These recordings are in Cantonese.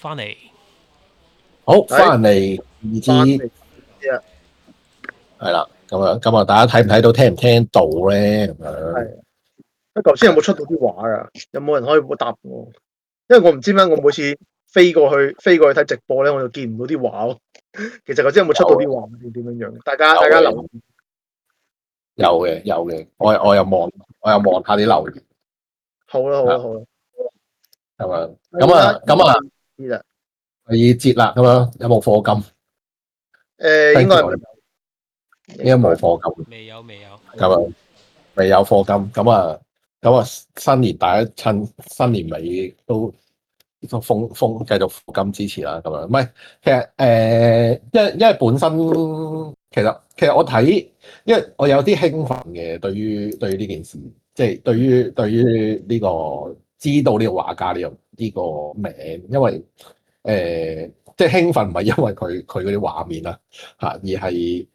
翻嚟， 好翻嚟二支係係啦，咁啊，大家睇唔睇到，聽唔聽到咧？咁樣啊，頭先有冇出到啲畫啊？有冇人可以答我？因為我唔知點解我每次飛過去睇直播咧，我就見唔到啲畫咯。其實頭先有冇出到啲畫定點樣樣？大家留意。 有嘅，我又望下啲留言， 好啦， 係咪？咁啊， 知啦。 第二節啦，咁樣有冇課金？ 應該應該冇課金， 未有。 咁啊未有課金，咁啊新年大家趁新年尾都繼續課金支持啦，咁樣唔係其實因為本身其實我睇，因為我有啲興奮嘅對於呢件事，即係對於呢個知道呢個畫家呢個名，因為即係興奮唔係因為佢嗰啲畫面啦嚇，而係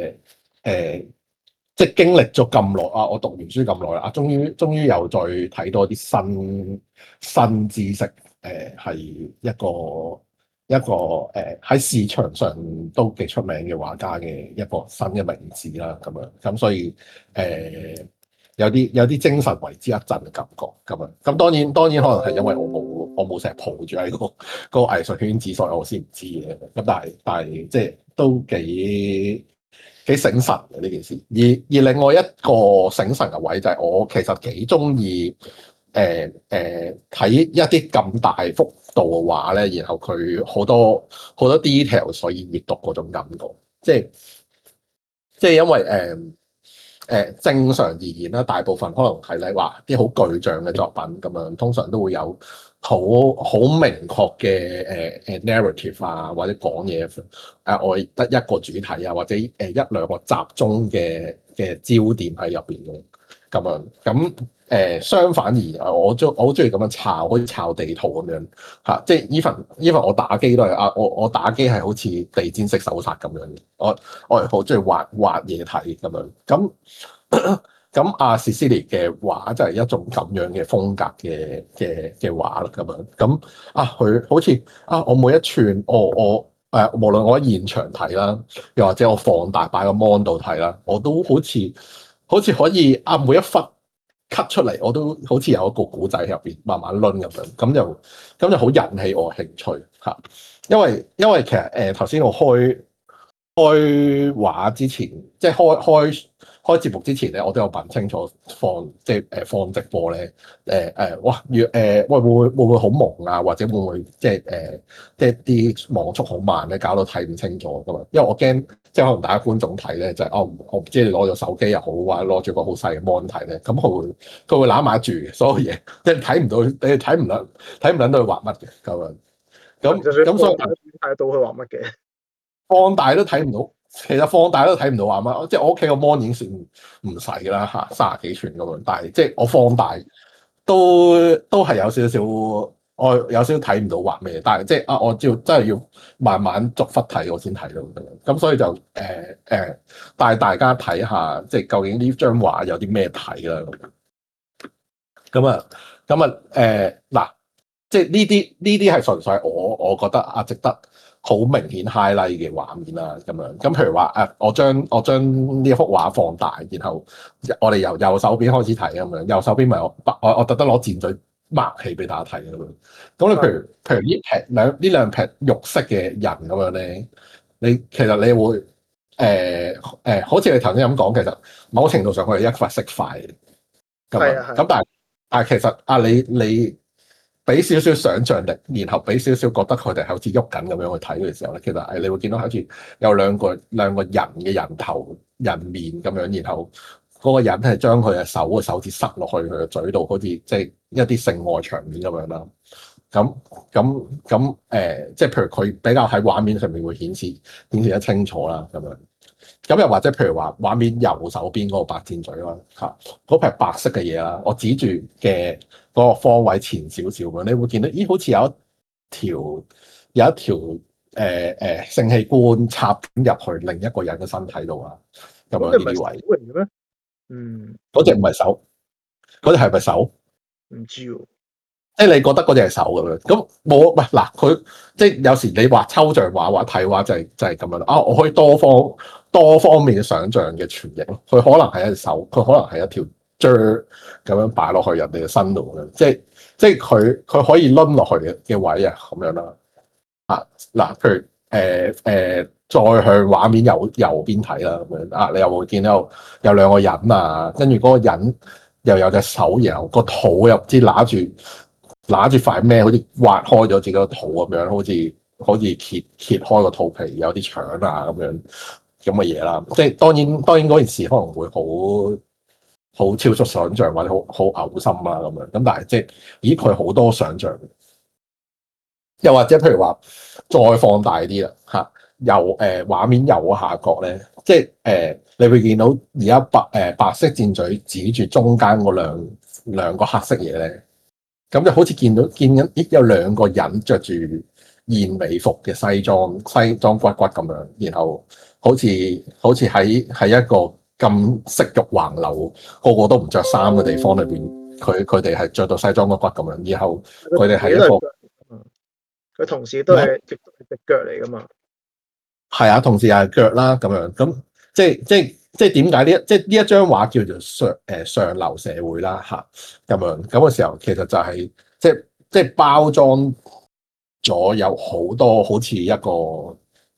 即係經歷咗咁耐啊！我讀完書咁耐啦，啊，終於又再睇多啲新知識，係一個喺市場上都幾出名嘅畫家嘅一個新嘅名字啦，咁樣咁所以有啲精神為之一振嘅感覺咁樣。咁當然可能係因為我冇成日抱住喺個藝術圈子，所以我先唔知嘅。咁但係即係都幾醒神嘅呢件事，而另外一個醒神嘅位就係我其實幾中意睇一啲咁大幅度嘅畫咧，然後佢好多 detail， 所以閲讀嗰種感覺，即係因為正常而言啦，大部分可能係你話啲好具象嘅作品咁樣，通常都會有好明確嘅narrative 啊，或者講嘢我得一個主題啊，或者一兩個集中嘅焦點喺入邊嘅咁樣。咁相反而我好中意咁樣抄，好似抄地圖咁樣嚇，即係 even 我打機都係啊，我打機係好似地毯式手冊咁樣嘅，我係好中意畫嘢睇咁樣。咁阿 Cecilie 嘅畫就係一種咁樣嘅風格嘅畫啦，咁樣咁佢好似我每一寸我無論我喺現場睇啦，又或者我放大擺個 mon 度睇啦，我都好似可以每一忽 cut 出嚟，我都好似有一個古仔入邊慢慢攆咁樣，咁就好引起我興趣嚇，因為其實頭先我開畫之前，即係開節目之前咧，我都有問清楚放直播咧，哇，喂會唔會好蒙啊？或者會唔會即係啲網速好慢咧，搞到睇唔清楚噶嘛？因為我驚即係可能大家觀眾睇咧，就係我唔知你攞咗手機又好，或者攞住個好細嘅 mon 睇咧，咁佢會攬埋住所有嘢，即係睇唔到，你睇唔撚到佢畫乜嘅咁樣。咁所以睇得到佢畫乜嘅。 放大都睇唔到，其實放大都睇唔到畫乜，即係我屋企個 mon 已經算唔細㗎啦嚇，30幾寸咁樣，但係即係我放大都係有少少，我有少少睇唔到畫咩，但係即係我真係要慢慢逐忽睇我先睇到咁樣，咁所以就帶大家睇下，即係究竟呢張畫有啲咩睇啦咁嗱，即係呢啲係純粹我覺得值得好明顯 highlight 嘅畫面啦，咁樣咁譬如話我將呢一幅畫放大，然後我哋由右手邊開始睇咁樣，右手邊咪我特登攞箭嘴擘起俾大家睇咁樣。咁你譬如呢兩撇肉色嘅人咁樣咧，其實你會好似你頭先咁講，其實某程度上佢係一塊色塊咁樣，咁但係其實你俾少少想像力，然後俾少少覺得佢哋好似喐緊咁樣去睇嘅時候咧，其實你會見到好似有兩個人嘅人頭人面咁樣，然後嗰個人係將佢嘅手指塞落去佢嘅嘴度，好似即係一啲性愛場面咁樣啦。即係譬如佢比較喺畫面上面會顯示得清楚啦，咁樣。咁又或者譬如話畫面右手邊嗰個白箭嘴啦，嗰撇白色嘅嘢啦，我指住嘅嗰個方位前少少嘅，你會見到咦，好似有一條性器官插入去另一個人嘅身體度啊，咁樣呢啲位嚟嘅咩？ 嗰隻唔係手，嗰隻係咪手？ 唔知喎。 即係你覺得嗰隻係手咁樣，咁冇喂嗱佢即係有時你畫抽象畫或睇畫就係咁樣啊！我可以多方面想像嘅傳譯咯。佢可能係一隻手，佢可能係一條蕉咁樣擺落去人哋嘅身度嘅，即係佢可以攆落去嘅位啊咁樣啦。啊嗱，譬如再向畫面右邊睇啦咁樣啊，你又會見到有兩個人啊，跟住嗰個人又有隻手，然後個肚又唔知揦住塊咩，好似挖開咗自己個肚咁樣，好似揭開個肚皮，有啲腸啊咁嘅嘢啦。即係當然嗰件事可能會好超出想像或者好嘔心啊咁樣。咁但係即係咦佢好多想像，又或者譬如話再放大啲啦嚇，畫面右下角咧，即係你會見到而家白色箭嘴指住中間嗰兩個黑色嘢咧。咁就好似見緊，咦有兩個人着住燕尾服嘅西裝骨骨咁樣，然後好似喺一個咁色欲橫流，個個都唔着衫嘅地方裏邊，佢哋係着到西裝骨骨咁樣，然後佢哋係一個， 佢同時都係隻腳嚟噶嘛， 係啊，同時又係腳啦咁樣，咁即係點解呢一張畫叫做上流社會啦嚇咁樣咁嘅時候，其實就係即係包裝咗有好多好似一個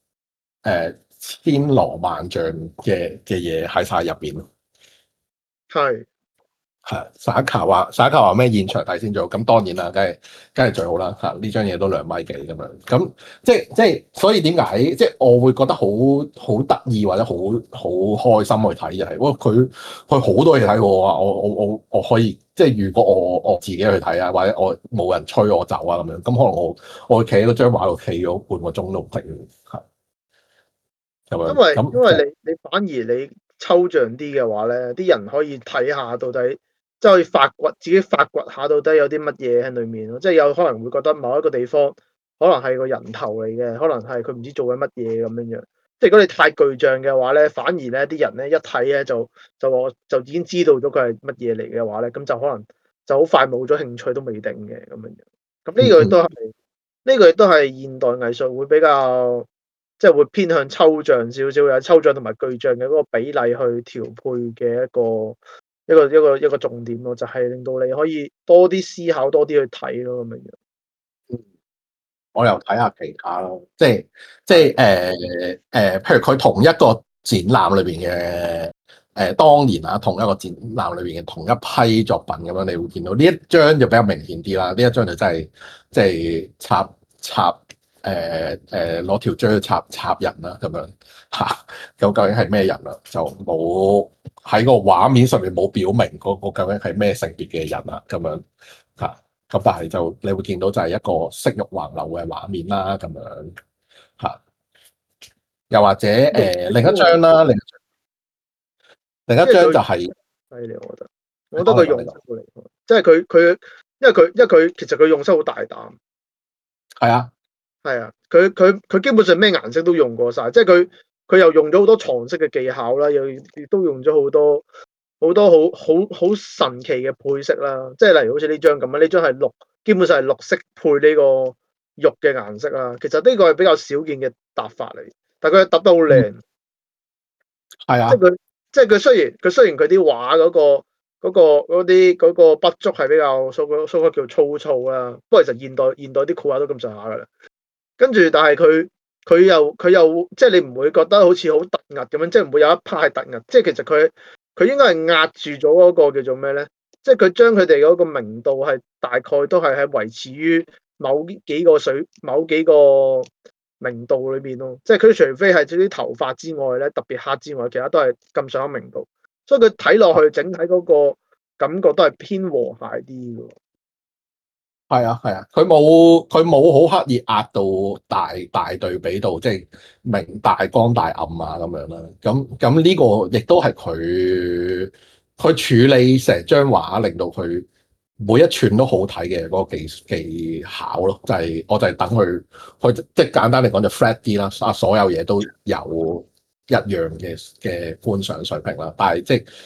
千羅萬象嘅嘢喺晒入邊咯。 係係撒卡話咩現場睇先做，咁當然啦，梗係最好啦嚇！呢張嘢都2米幾咁樣，咁即係所以點解即係我會覺得好得意或者好開心去睇就係，哇佢好多嘢睇喎！我可以即係如果我自己去睇啊，或者我冇人催我走啊咁樣，咁可能我企喺嗰張畫度企咗半個鐘都唔停嚇咁樣。 因為你反而你抽象啲嘅話咧，啲人可以睇下到底。即係可以自己發掘下到底有啲乜嘢喺裏面咯，即係有可能會覺得某一個地方可能係個人頭嚟嘅，可能係佢唔知做緊乜嘢咁樣樣。即係如果你太具象嘅話咧，反而咧啲人咧一睇咧就已經知道咗佢係乜嘢嚟嘅話咧，咁就可能就好快冇咗興趣都未定嘅咁樣樣。咁呢個亦都係現代藝術會比較即係會偏向抽象少少，有抽象同埋具象嘅嗰個比例去調配嘅一個重點咯，就係令到你可以多啲思考，多啲去睇咯咁樣樣。 我又睇下其他咯，即係譬如佢同一個展覽裏邊嘅當年啊，同一個展覽裏邊嘅同一批作品咁樣，你會見到呢一張就比較明顯啲啦。呢一張就真係即係插攞條錐插人啦咁樣嚇，咁究竟係咩人啊？就冇喺個畫面上面冇表明嗰個究竟係咩性別嘅人啊咁樣嚇。咁但係就你會見到就係一個色欲橫流嘅畫面啦，咁樣嚇。又或者另一張啦，另一張就係犀利，我覺得佢用心嚟，即係因為佢其實佢用心好大膽。 係啊， 係啊，佢基本上咩顏色都用過晒，即係佢又用咗好多藏色嘅技巧啦，又亦都用咗好多好神奇嘅配色啦，即係例如好似呢張咁啊，呢張係基本上係綠色配呢個肉嘅顏色啦。其實呢個係比較少見嘅搭法嚟，但係佢搭得好靚。 係啊， 即係佢雖然佢啲畫嗰個筆觸係比較所謂叫粗糙啦，不過其實現代啲繪畫都咁上下噶啦。跟住但係佢又即係你唔會覺得好似好突兀咁樣，即係唔會有一 part 係突兀，即係其實佢應該係壓住咗嗰個叫做咩咧？即係佢將佢哋嗰個明度係大概都係喺維持於某幾個明度裏邊咯。即係佢除非係啲頭髮之外咧，特別黑之外，其他都係咁上下明度，所以佢睇落去整體嗰個感覺都係偏和諧啲嘅。 係啊，係啊，佢冇好刻意壓到大對比度，即係明大光大暗啊咁樣啦。咁呢個亦都係佢處理成張畫，令到佢每一寸都好睇嘅嗰個技巧咯。我就係等佢即係簡單嚟講就 flat 啲啦。所有嘢都有一樣嘅觀賞水平啦。但係即係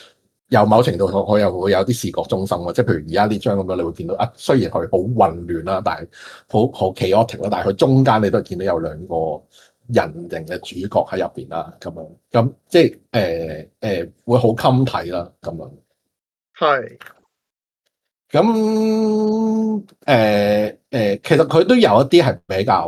有某程度上佢又會有啲視覺中心嘅，即係譬如而家呢張咁樣，你會見到啊，雖然佢好混亂啦，但係好 chaotic 啦，但係佢中間你都係見到有兩個人形嘅主角喺入邊啦，咁樣咁即係會好襟睇啦，咁樣係咁其實佢都有一啲係比較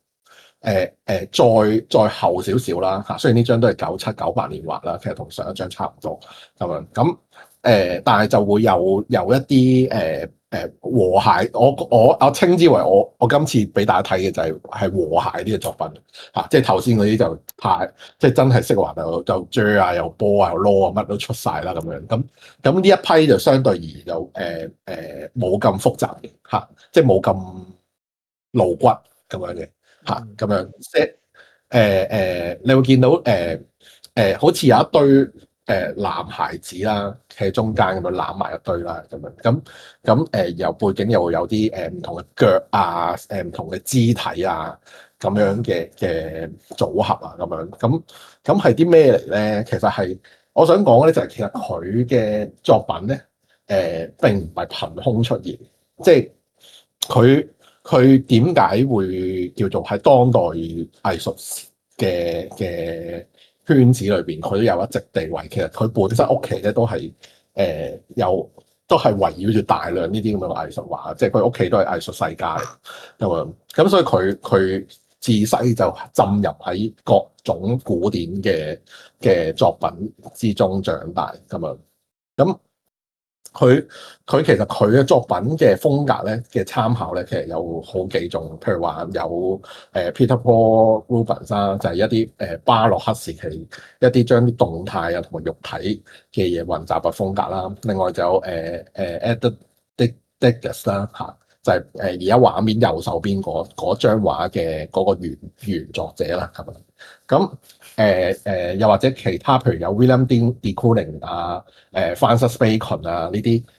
再後少少啦嚇，雖然呢張都係97、98年畫啦，其實同上一張差唔多咁樣咁但係就會有一啲和諧，我稱之為我今次俾大家睇嘅就係和諧啲嘅作品嚇，即係頭先嗰啲就太即係真係識畫就追啊，又波啊，又攞啊，乜都出晒啦咁樣咁呢一批就相對而言就冇咁複雜嘅嚇，即係冇咁露骨咁樣嘅。嚇咁樣，即係你會見到好似有一堆男孩子啦，喺中間咁樣攬埋一堆啦，咁樣咁由背景又會有啲唔同嘅腳啊，唔同嘅肢體啊，咁樣嘅組合啊，咁樣咁係啲咩嚟咧？其實係我想講咧，就係其實佢嘅作品咧，並唔係憑空出現，即係佢點解會叫做喺當代藝術嘅圈子裏邊，佢都有一席地位。其實佢本身屋企咧都係都係圍繞住大量呢啲咁嘅藝術畫，即係佢屋企都係藝術世家咁所以佢自細就浸入喺各種古典嘅作品之中長大咁樣咁。佢其實佢嘅作品嘅風格咧嘅參考咧，其實有好幾種，譬如話有Peter Paul Rubens 啦，就係一啲巴洛克時期一啲將啲動態啊同埋肉體嘅嘢混雜嘅風格啦。另外就有Edward Degas 啦嚇，就係而家畫面右手邊嗰張畫嘅嗰個原作者啦，係咪？咁又或者其他，譬如有 William de Kooning 啊、Francis Bacon 啊呢啲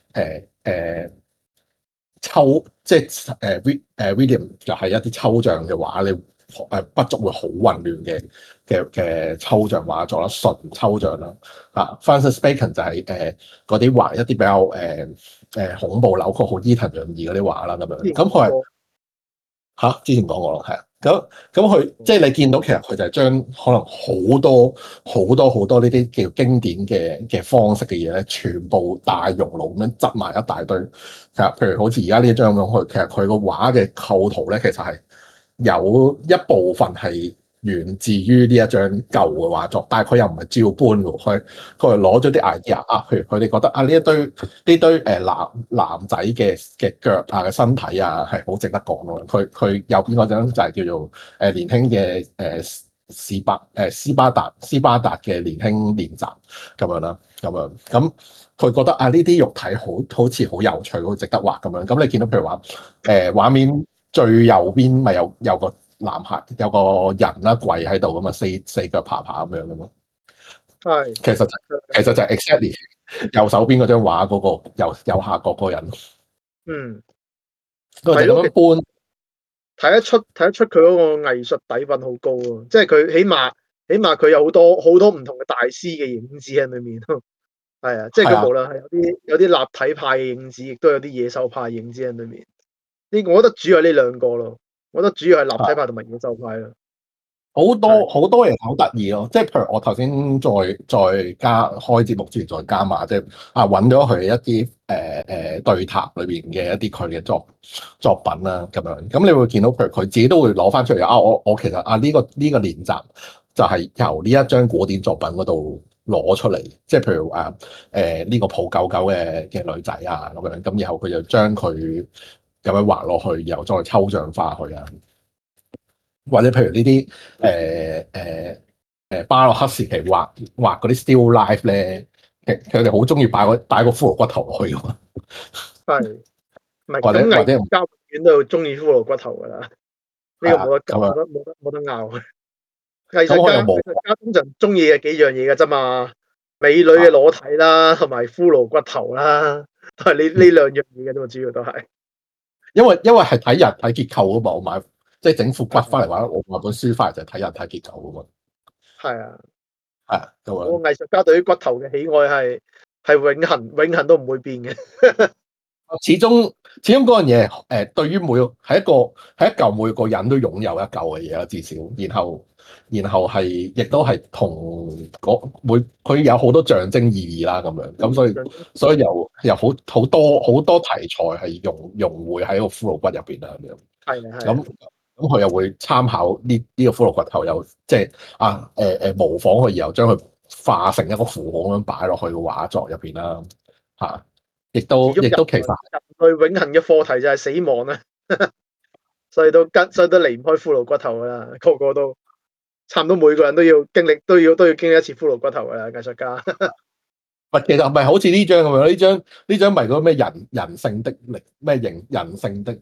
即係William 就係一啲抽象嘅畫，你筆觸會好混亂嘅抽象畫作啦，純抽象啦。Francis Bacon 就係嗰啲畫一啲比較恐怖扭曲、好伊藤潤二嗰啲畫啦，咁樣。咁佢係之前講過咯，係啊。咁佢即係你見到其實佢就係將可能好多呢啲叫經典嘅方式嘅嘢咧，全部大熔爐咁樣執埋一大堆。其實譬如好似而家呢一張咁，佢其實佢個畫嘅構圖咧，其實係有一部分係源自於呢一張舊嘅畫作，但係佢又唔係照搬喎，佢係攞咗啲 idea 啊，譬如佢哋覺得呢堆男仔嘅腳啊嘅身體啊係好值得講咯。佢右邊嗰張就係叫做年輕嘅斯巴達嘅年輕練習咁樣啦，咁佢覺得呢啲肉體好似好有趣，好值得畫咁樣。咁你見到譬如話畫面最右邊咪有個男孩有個人啦，跪喺度咁嘛，四腳爬咁樣噶嘛。 係其實就係 exactly 右手邊嗰張畫嗰個右下角嗰個人。佢就咁樣搬， 睇得出佢嗰個藝術底蘊好高啊！即係佢起碼佢有好多唔同嘅大師嘅影子喺裏面。係啊，即係佢無論係有啲立體派嘅影子，亦都有啲野獸派嘅影子喺裏面。我覺得主要係呢兩個咯。我覺得主要係立體派同埋野獸派咯。 好多嘢好得意咯，即係譬如我頭先再加開節目之前再加碼，即係揾咗佢一啲對談裏邊嘅一啲佢嘅作品啦咁樣，咁你會見到譬如佢自己都會攞翻出嚟我其實呢個練習就係由呢一張古典作品嗰度攞出嚟，即係譬如呢個抱狗狗嘅女仔啊咁樣，咁然後佢就將佢咁樣畫落去，然後再抽象化佢啊。或者譬如呢啲巴洛克時期畫嗰啲 still life 咧，佢哋好中意擺個骷髏骨頭落去㗎嘛。 係，唔係或者藝術家永遠都中意骷髏骨頭㗎啦。呢個冇得拗。藝術家通常中意嘅幾樣嘢㗎啫嘛，美女嘅裸體啦，同埋骷髏骨頭啦，都係呢兩樣嘢嘅啫嘛，主要都係。因為係睇人體結構㗎嘛，我買。即係整副骨翻嚟話，我買本書翻嚟就係睇人體結構噶嘛。 係啊， 係咁樣。 個藝術家對於骨頭嘅喜愛係永恆都唔會變嘅。 始終嗰樣嘢對於係一嚿每個人都擁有一嚿嘅嘢啦，至少，然後係亦都係同佢有好多象徵意義啦，咁樣咁所以有好多題材係融匯喺個骷髏骨入邊啦，咁樣係咁佢又會參考呢個骷髏骨頭，又即係模仿佢，然後將佢化成一個符號咁樣擺落去個畫作入邊啦，嚇！亦都其實人類永恆嘅課題就係死亡啦，所以都離唔開骷髏骨頭噶啦，個個都差唔多每個人都要經歷一次骷髏骨頭噶啦，藝術家。 其實唔係好似呢張咁樣，呢張咪嗰個咩人性的力咩人性的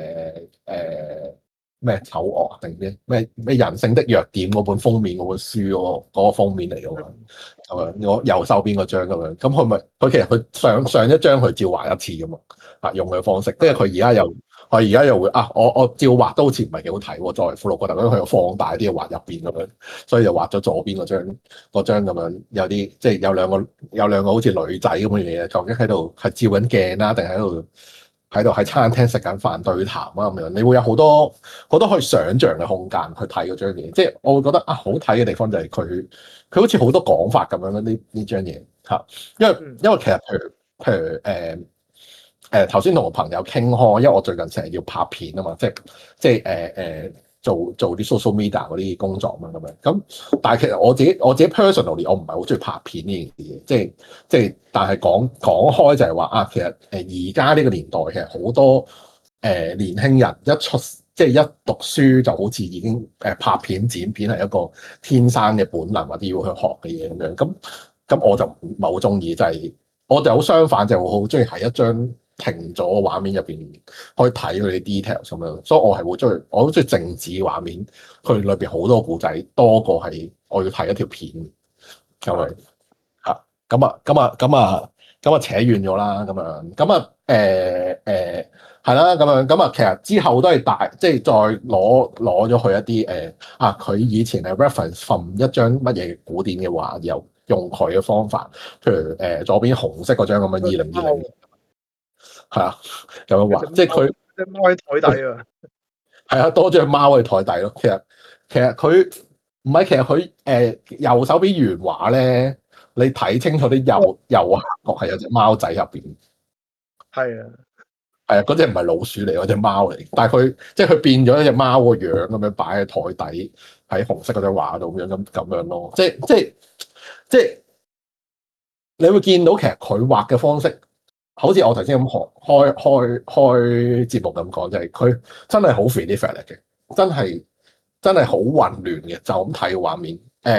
咩醜惡定咩人性的弱點嗰本封面嗰本書嗰個封面嚟㗎嘛，咁樣我右手邊嗰張咁樣，咁佢其實佢上一張佢照畫一次㗎嘛，用佢嘅方式，跟住佢而家又會我照畫都好似唔係幾好睇喎，作為骷髏骨頭，因為佢又放大啲畫入邊咁樣，所以就畫咗左邊嗰張咁樣，有啲即係有兩個好似女仔咁嘅嘢，究竟喺度係照緊鏡啦，定喺度喺餐廳食緊飯對談啊咁樣，你會有好多可以想像嘅空間去睇嗰張嘢，即係我會覺得好睇嘅地方就係佢好似好多講法咁樣呢張嘢嚇，因為其實譬如頭先同我朋友傾開，因為我最近成日要拍片啊嘛，即係做啲 social media 嗰啲工作嘛咁樣，咁但係其實我自己 personally 我唔係好中意拍片呢件事嘅，即係但係講開就係話其實而家呢個年代其實好多年輕人即係一讀書就好似已經拍片剪片係一個天生嘅本能或者要去學嘅嘢咁樣，咁我就唔係好中意，就係我就好相反，就好中意喺一張停咗嘅畫面入邊可以睇佢啲 details 咁樣，所以我係會我好中意靜止畫面，佢裏邊好多故仔多過係我要睇一條片咁樣嚇，咁扯遠咗啦，係啦，其實之後都係即係再攞咗佢一啲佢以前係 reference from 一張乜嘢古典嘅畫，又用佢嘅方法，譬如左邊紅色嗰張咁樣2020。係啊，咁樣畫，即係佢隻貓喺台底啊， 係啊，多隻貓喺台底咯。其實佢唔係，其實佢右手邊原畫咧，你睇清楚啲右下角係有隻貓仔入邊。 係啊， 係啊，嗰隻唔係老鼠嚟，嗰隻貓嚟。但係佢變咗一隻貓個樣咁樣擺喺台底，喺紅色嗰張畫度咁樣咯。即係你會見到其實佢畫嘅方式。好似我頭先咁開節目咁講，就係佢真係好 freehand 嘅，真係好混亂嘅。就咁睇個畫面，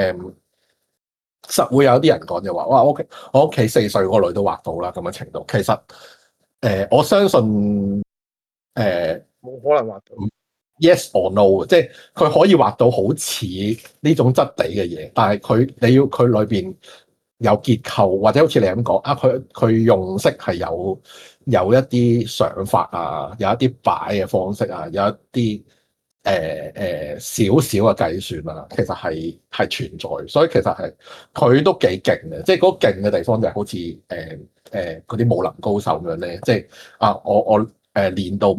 實會有啲人講就話，哇！我屋企4歲個女都畫到啦咁嘅程度。其實我相信冇可能畫到。 Yes or no， 即係佢可以畫到好似呢種質地嘅嘢，但係你要佢裏邊。有結構或者好似你咁講佢用色係有一啲想法啊，有一啲擺嘅方式啊，有一啲少少嘅計算啊，其實係存在，所以其實係佢都幾勁嘅，即係嗰個勁嘅地方就係好似嗰啲武林高手咁樣咧，即係我練到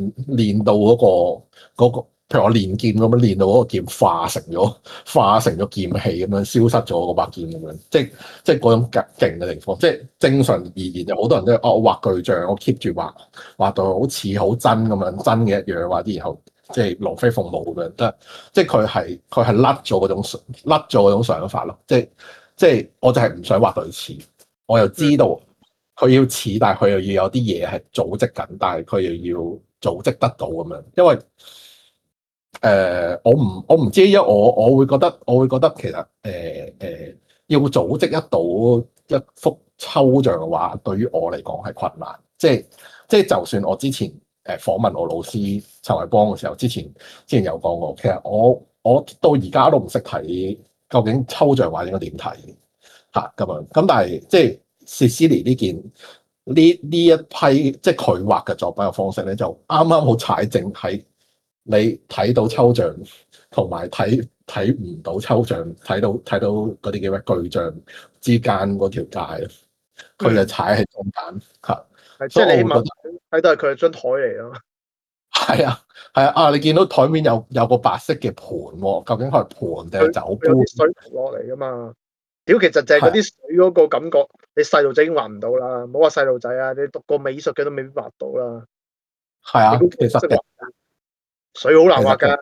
嗰個。譬如我練劍咁樣練到嗰個劍化成咗劍氣咁樣消失咗嗰把劍咁樣，即係嗰種勁嘅地方。即係正常而言，就好多人都我畫巨像，我 keep 住畫到好似好真咁樣真嘅一樣，或者然後即係龍飛鳳舞咁樣得。即係佢係甩咗嗰種想法咯。即係我就係唔想畫到似，我又知道佢要似，但係佢又要有啲嘢係組織緊，但係佢又要組織得到咁樣，因為。我唔知，因為我會覺得其實要組織到一幅抽象嘅畫，對於我嚟講係困難。即係就算我之前訪問我老師陳偉邦嘅時候，之前有講過，其實我到而家都唔識睇究竟抽象畫應該點睇嚇咁樣。咁但係即係 Cecilie 呢一批即係佢畫嘅作品嘅方式咧，就啱啱好踩正喺。你睇到抽象，同埋睇唔到抽象，睇到嗰啲叫咩具象之間嗰條界， 佢就踩喺中間嚇， 係即所以係你起碼我會覺得睇到係佢係張台嚟咯。 係啊係啊，你見到台面有個白色嘅盤喎，究竟係盤定係佢酒杯？ 有啲水流落嚟噶嘛。屌，其實就係嗰係啲水嗰個感覺，你細路仔已經畫唔到啦。唔好話細路仔啊，你讀過美術嘅都未必畫到啦。 係啊， 你估佢識畫水好難畫㗎。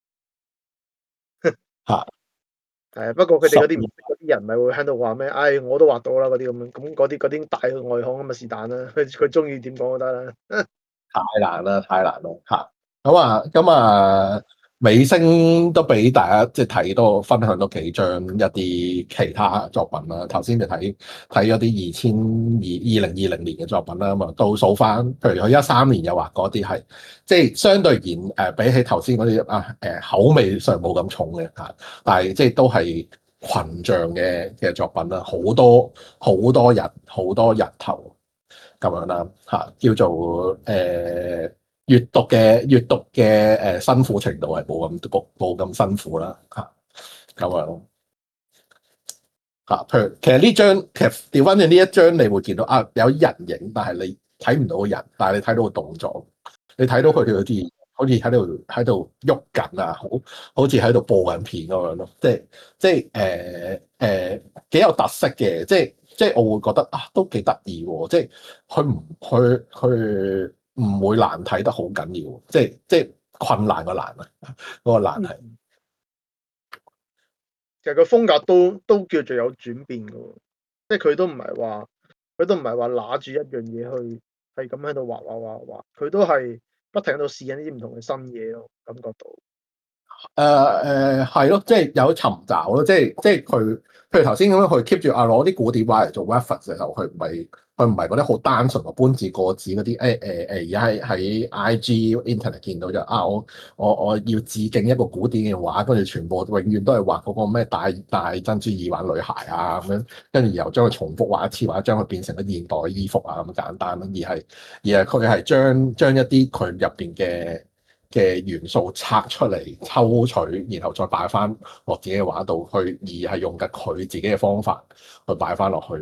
嚇係啊，不過佢哋十嗰啲唔識嗰啲人咪會喺度話咩？唉，我都畫到啦嗰啲咁樣，咁嗰啲大外行咁啊是但啦，佢中意點講都得啦。 太難啦，太難啦嚇！咁啊，尾聲都俾大家即係睇多分享多幾張一啲其他作品啦。頭先就睇咗啲2020年嘅作品啦，咁啊倒數翻，譬如佢13年又畫嗰啲係即係相對而言比起頭先嗰啲口味上冇咁重嘅嚇，但係即係都係群像嘅作品啦，好多好多日好多日頭。咁樣啦嚇，叫做閱讀嘅辛苦程度係冇咁辛苦啦嚇，咁樣咯嚇。譬如其實調翻轉呢一張，你會見到啊有人影，但係你睇唔到個人，但係你睇到個動作，你睇到佢哋好似喺度喐緊啊，好似喺度播緊片咁樣咯，即係幾有特色嘅，即係我會覺得啊都幾得意喎，即係佢唔會難睇得好緊要，即係困難個難啊，嗰個難係其實個風格都叫做有轉變嘅喎，即係佢都唔係話揦住一樣嘢去係咁喺度畫，佢都係不停喺度試緊啲唔同嘅新嘢咯，感覺到。 係咯，即係有尋找咯，即係佢，譬如頭先咁樣，佢 keep 住攞啲古典畫嚟做 reference 嘅時候，佢唔係嗰啲好單純嘅搬字過紙嗰啲，而家喺 IG Internet 見到就我要致敬一個古典嘅畫，跟住全部永遠都係畫嗰個咩大珍珠耳環女孩啊咁樣，跟住然後將佢重複畫一次，或者將佢變成咗現代衣服啊咁簡單，而係佢係將一啲佢入邊嘅元素拆出嚟抽取，然後再擺翻落自己嘅畫度去，而係用緊佢自己嘅方法去擺翻落去。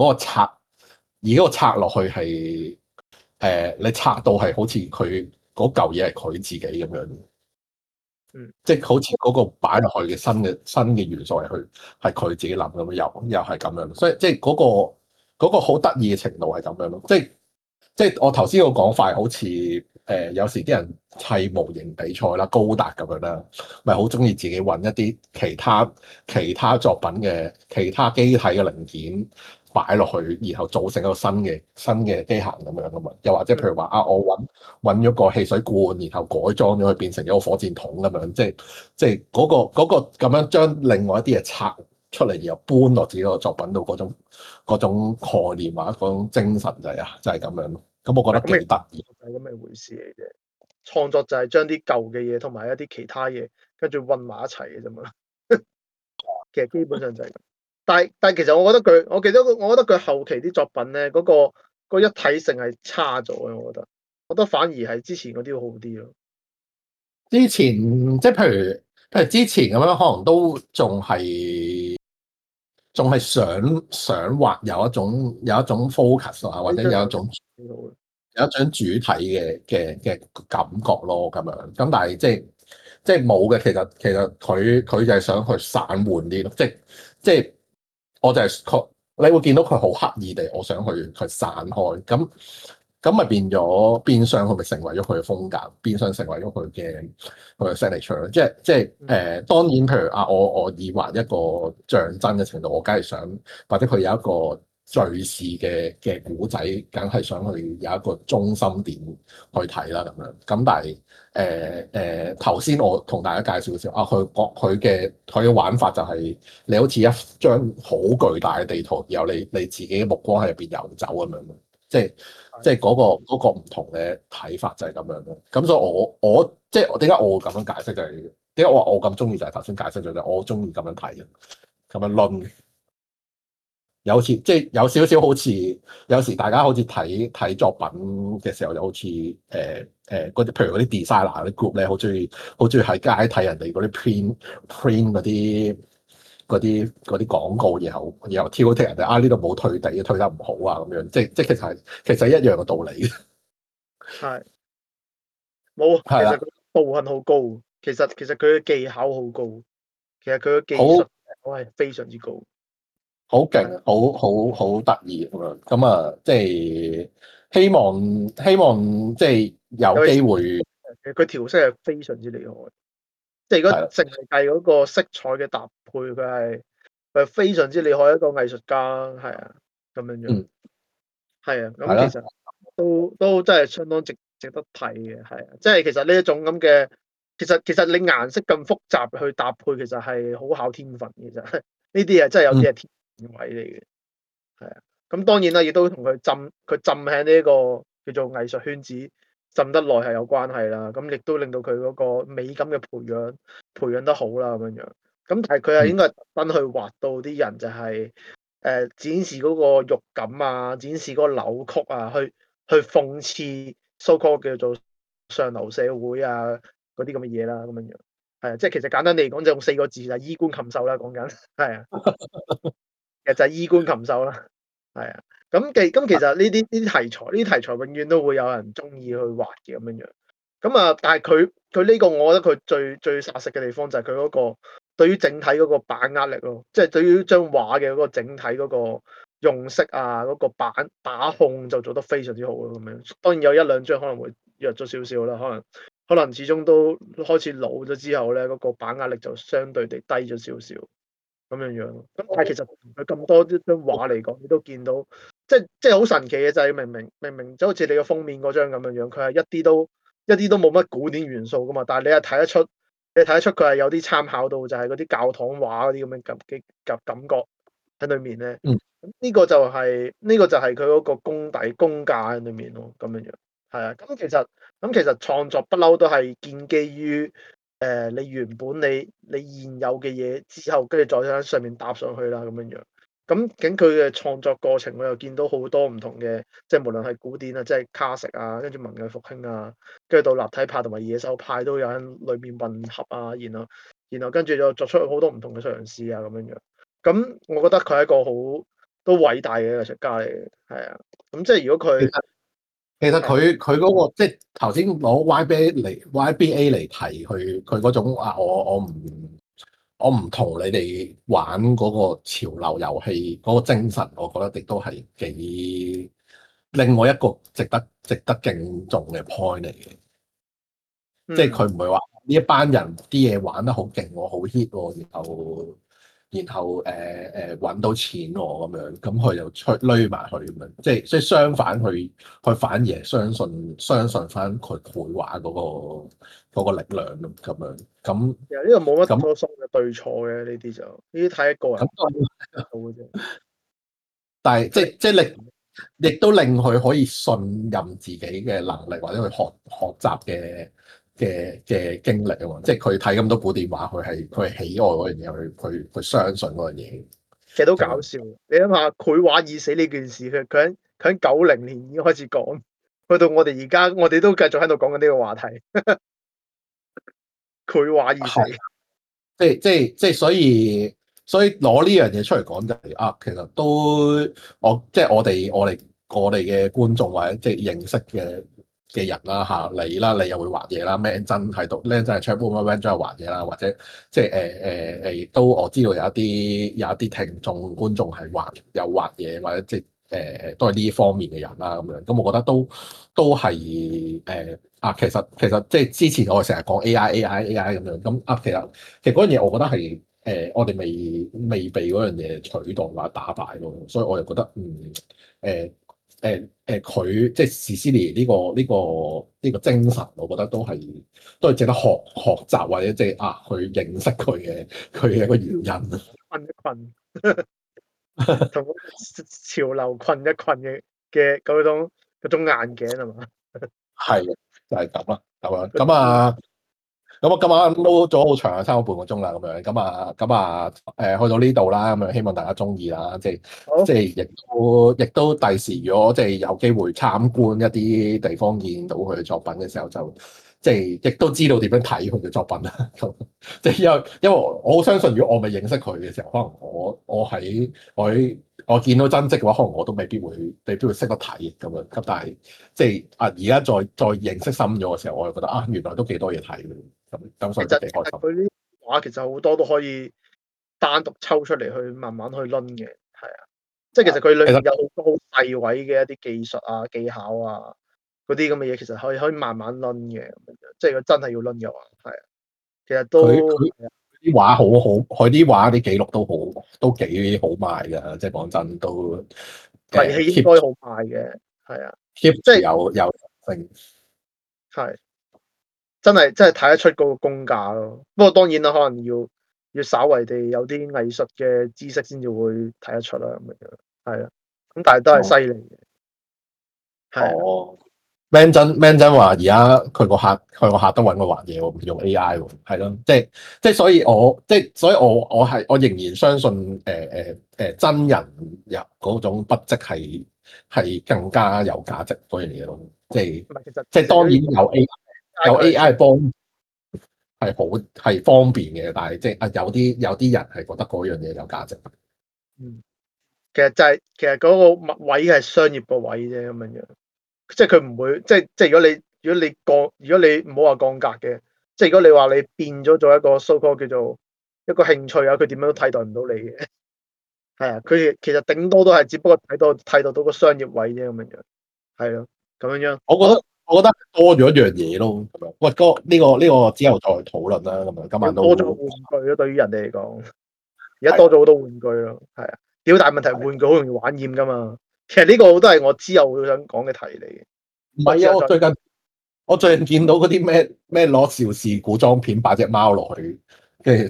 而嗰個拆落去係你拆到係好似佢嗰嚿嘢係佢自己咁樣，即係好似嗰個擺落去嘅新嘅元素係佢自己諗咁樣，又係咁樣，所以即係嗰個好得意嘅程度係咁樣咯，即係我頭先個講法，好似有時啲人砌模型比賽啦，高達咁樣啦，咪好中意自己揾一啲其他作品嘅其他機體嘅零件擺落去，然後組成一個新嘅機械咁樣噶嘛。又或者譬如話我揾咗個汽水罐，然後改裝咗佢變成一個火箭筒咁樣，即係嗰個咁樣將另外一啲嘢拆出嚟，然後搬落自己個作品度嗰種概念或者嗰種精神就係咁樣咯。咁我覺得幾得意， 係咁嘅回事嚟嘅。創作就係將啲舊嘅嘢同埋一啲其他嘢跟住混埋一齊嘅啫嘛。其實基本上就係咁。但係其實我覺得佢後期啲作品咧，嗰個一體性係差咗嘅。我覺得反而係之前嗰啲好啲咯。 之前即係譬如之前咁樣，可能都仲係想畫有一種 focus 啊，或者有一種主體嘅感覺咯，咁樣咁，但係即係冇嘅。其實佢就係想去散換啲咯，即係我就係你會見到佢好刻意地，我想去散開咁咪變相佢咪成為咗佢嘅風格，變相成為咗佢嘅 signature 咯。即係當然，譬如我以畫一個象徵嘅程度，我梗係想或者佢有一個敘事嘅古仔，梗係想去有一個中心點去睇啦咁樣。咁但係頭先我同大家介紹嘅時候，佢嘅玩法就係你好似一張好巨大嘅地圖，然後你自己嘅目光喺入邊遊走咁樣。即係嗰個唔同嘅睇法就係咁樣咯。咁所以我即係點解我會咁樣解釋就係點解我話我咁中意就係頭先解釋咗，就我中意咁樣睇嘅，咁樣論有似即係有少少好似有時大家好似睇作品嘅時候，就好似嗰啲譬如嗰啲 designer 啲 group 咧，好中意喺街睇人哋嗰啲 print 啲廣告，然後挑剔人哋呢度冇退地，退得唔好啊咁樣，即其實一樣嘅道理。 係冇，其係啦， 實佢道行好高，其實佢嘅技巧好高，其實佢嘅技術好我係非常之高。 好勁， 係好得意咁樣。咁啊，即係希望即係有尤其是機會佢調色係非常之厲害。即係如果係啦， 淨係計嗰個色彩嘅搭配，佢係非常之厲害一個藝術家，係啊，咁樣樣， 嗯， 係啊， 係啦， 咁其實都真係相當值得睇嘅，係啊，即係其實呢一種咁嘅，其實你顏色咁複雜去搭配，其實係好考天分嘅，其實呢啲嘢真係有嗯， 啲係天分位嚟嘅，係啊，咁當然啦，亦都同佢浸喺呢一個叫做藝術圈子浸得耐係有關係啦，咁亦都令到佢嗰個美感嘅培養得好啦，咁樣樣。咁但係佢係嗯， 應該係特登去畫到啲人就係展示嗰個肉感啊，展示嗰個扭曲啊，去諷刺 so called 叫做上流社會啊嗰啲咁嘅嘢啦，咁樣樣。係啊，即係其實簡單嚟講，就用4個字就係衣冠禽獸啦，講緊係啊，其實就係衣冠禽獸啦。係啊，咁其實呢啲題材永遠都會有人中意去畫嘅咁樣樣。咁啊，但係佢呢個我覺得佢最殺食嘅地方就係佢嗰個對於整體嗰個把握力咯，即係對於張畫嘅嗰個整體嗰個用色啊，嗰個把控就做得非常之好咯咁樣。當然有一兩張可能會弱咗少少啦，可能始終都開始老咗之後咧，嗰個把握力就相對地低咗少少。咁樣樣咯，咁但係其實佢咁多啲張畫嚟講，你都見到，即係好神奇嘅就係明明就好似你個封面嗰張咁樣樣，佢係一啲都冇乜古典元素噶嘛，但係你睇得出佢係有啲參考到就係嗰啲教堂畫嗰啲咁嘅感覺喺裏面咧。 嗯， 咁呢個就係佢嗰個功架喺裏面咯，咁樣樣係啊。咁其實創作不嬲都係建基於。你原本你現有嘅嘢之後，跟住再喺上面搭上去啦，咁樣樣。咁佢嘅創作過程，我又見到好多唔同嘅，即係無論係古典啊，即係卡式啊，跟住文藝復興啊，跟住到立體派同埋野獸派都有喺裏面混合啊，然後跟住就作出好多唔同嘅嘗試啊，咁樣樣。咁我覺得佢係一個好都偉大嘅藝術家嚟嘅，係啊。咁即係如果佢其實係佢嗰個即係頭先攞 YBA 嚟提佢嗰種我唔同你哋玩嗰個潮流遊戲嗰個精神，我覺得亦都係幾另外一個值得敬重嘅 point 嚟嘅。即係嗯。 佢唔係話呢一班人啲嘢玩得好勁喎，好 hit 喎，然後揾到錢喎咁樣，咁佢就攆埋佢咁樣，即係相反，佢反而係相信翻佢繪畫嗰個力量咁樣，咁其實呢個冇乜咁多所謂嘅對錯嘅，呢啲就呢啲睇個人咁， 到嘅啫。 但係即睇係即係亦都令佢可以信任自己嘅能力，或者佢學習嘅經歷啊嘛，即係佢睇咁多古典畫，佢係喜愛嗰樣嘢，佢相信嗰樣嘢其實都咁樣。 搞笑。你諗下繪畫已死呢件事，佢喺90年已經開始講，去到我哋而家，我哋都繼續喺度講緊呢個話題。繪畫已死， 係，即係所以攞呢樣嘢出嚟講就係其實都即係我哋嘅觀眾或者即係認識嘅人啦你啦，你又會畫嘢啦，Man 真喺度，Man 真係 Chatwoman 真係畫嘢啦，或者即係都我知道有一啲聽眾觀眾係有畫嘢，或者即係都係呢方面嘅人啦咁樣，咁我覺得都係其實即係之前我哋成日講 AI 咁樣，咁其實嗰樣嘢我覺得係我哋未被嗰樣嘢取代或者打敗咯，所以我又覺得佢即係 Cecilie 呢個精神，我覺得都係值得學習或者即係去認識佢嘅一個原因。 困一困，同嗰個潮流困一困嘅嗰種硬頸係嘛？ 係就係咁啦，咁樣咁我今晚撈咗好長啊，差唔多半個鐘啦，咁樣咁去到呢度啦，咁樣希望大家中意啦，即係好， 即係亦都第時如果即係有機會參觀一啲地方見到佢嘅作品嘅時候，就即係亦都知道點樣睇佢嘅作品啦。咁即係因為我好相信，如果我未認識佢嘅時候，可能我見到真跡嘅話，可能我都未必會識得睇咁樣。咁但係即係而家再認識深咗嘅時候，我就覺得啊，原來都幾多嘢睇嘅。咁所以都幾開心。 佢啲畫其實好多都可以單獨抽出嚟去慢慢去攆嘅，係啊，即係其實佢裏面有好多好細位嘅一啲技術啊、技巧啊嗰啲咁嘅嘢，其實可以慢慢攆嘅，即係佢真係要攆嘅話，係啊，其實都佢啲畫好，佢啲畫啲記錄都幾好賣㗎，即係講真都係應該好賣嘅，係啊， keep 即係有成係真係睇得出嗰個功架咯。不過當然啦，可能要稍為地有啲藝術嘅知識先至會睇得出啦，咁樣係啊，咁但係都係犀利嘅，係啊。 哦。Man 真話而家佢個客都揾佢畫嘢喎，唔用 AI 喎，係咯，所以我仍然相信真人入嗰種筆跡係更加有價值嗰樣嘢咯，即係唔係其實即係當然有 AI 幫係方便嘅，但係即係有啲人係覺得嗰樣嘢有價值。 嗯，其實嗰個位係商業個位啫，咁樣樣，即係佢唔會即係如果你唔好話降格嘅，即係如果你話你變咗做一個 so called 叫做一個興趣啊，佢點樣都替代唔到你嘅，係啊，佢其實頂多都係只不過替代到個商業位啫，咁樣樣，係咯，咁樣樣， 我覺得多咗一樣嘢咯，咁樣。喂，呢個之後再討論啦，咁樣今晚都多咗個玩具咯，對於人哋嚟講，而家多咗好多玩具咯，係啊，屌大問題玩具好容易玩厭噶嘛，其實呢個都係我之後會想講嘅題嚟嘅。 唔係啊！我最近見到嗰啲咩攞邵氏古裝片擺隻貓落去，跟住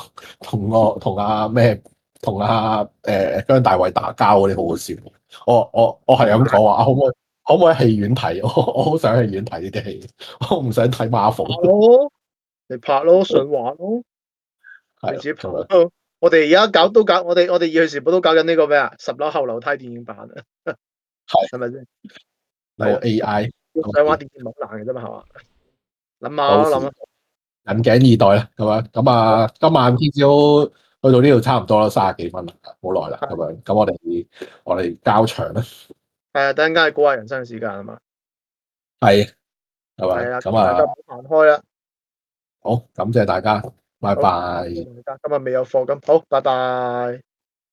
同阿姜大衛打交嗰啲好好笑。我係咁講話啊，可唔可以戲院睇？我好想戲院睇呢啲戲，我唔想睇 Marvel。 咯，你拍咯，想玩咯，你自己拍咁樣咯。我哋而家搞，我哋熱血時報都搞緊呢個咩啊？10樓後樓梯電影版啊，係咪先？係有啊， AI 想玩電影唔好難嘅啫嘛，係嘛？諗下到時咯，諗下。 引頸以待啦，咁樣咁啊，今晚天朝去到呢度差唔多啦，30幾分啦，好耐啦，咁樣咁我哋交場啦， 係啊，等陣間係估下人生嘅時間啊嘛。 係咪？ 係啊， 咁啊， 大家唔好行開啦。 好，感謝大家，拜好， 拜。 今日未有課金，好，拜拜。